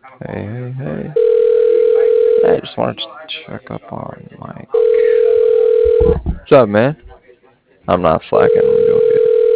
Hey, hey, hey. I just wanted to check up on Mike. What's up, man? I'm not slacking. I'm doing good.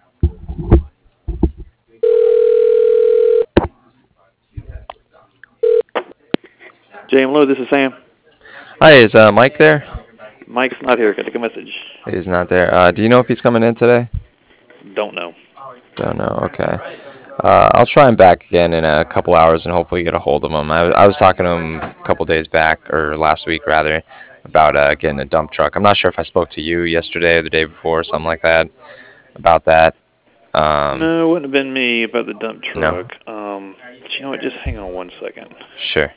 JMLO, this is Sam. Hi, is Mike there? Mike's not here. Can I take a message? He's not there. Do you know if he's coming in today? Don't know. Don't know. Okay. I'll try him back again in a couple hours and hopefully get a hold of him. I was talking to him a couple days back, or last week rather, about getting a dump truck. I'm not sure if I spoke to you yesterday or the day before, something like that, about that. Um, No, it wouldn't have been me about the dump no. truck. But you know what? Just hang on one second. Sure.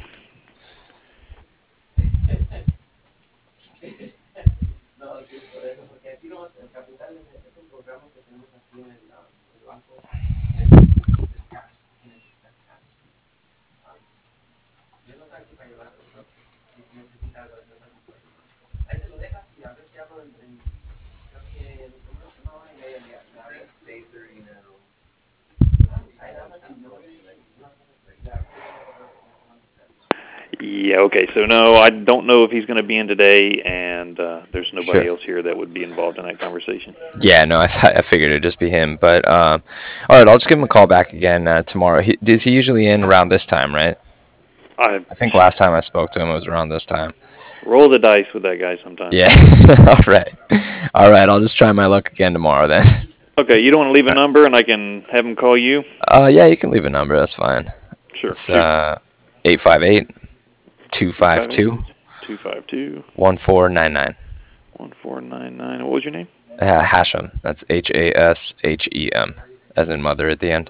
Yeah, okay. So, no, I don't know if he's going to be in today, and there's Sure. nobody else here that would be involved in that conversation. Yeah, no, I figured it'd just be him. But all right, I'll just give him a call back again tomorrow. Is he usually in around this time, right? I I think last time I spoke to him it was around this time. roll the dice with that guy sometimes. Yeah. All right. All right. I'll just try my luck again tomorrow then. Okay, you don't want to leave a number, and I can have him call you? Yeah, you can leave a number. That's fine. Sure. It's Shoot. 858 858 252 252 1499. 1499. What was your name? Hashem. That's Hashem, as in mother at the end.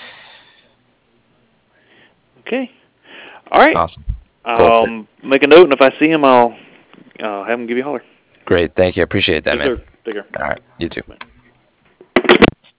Okay. All right. Awesome. Cool. I'll make a note, and if I see him, I'll have him give you a holler. Great. Thank you. I appreciate that, Yes, man. sir. Take care. All right. You too. Bye.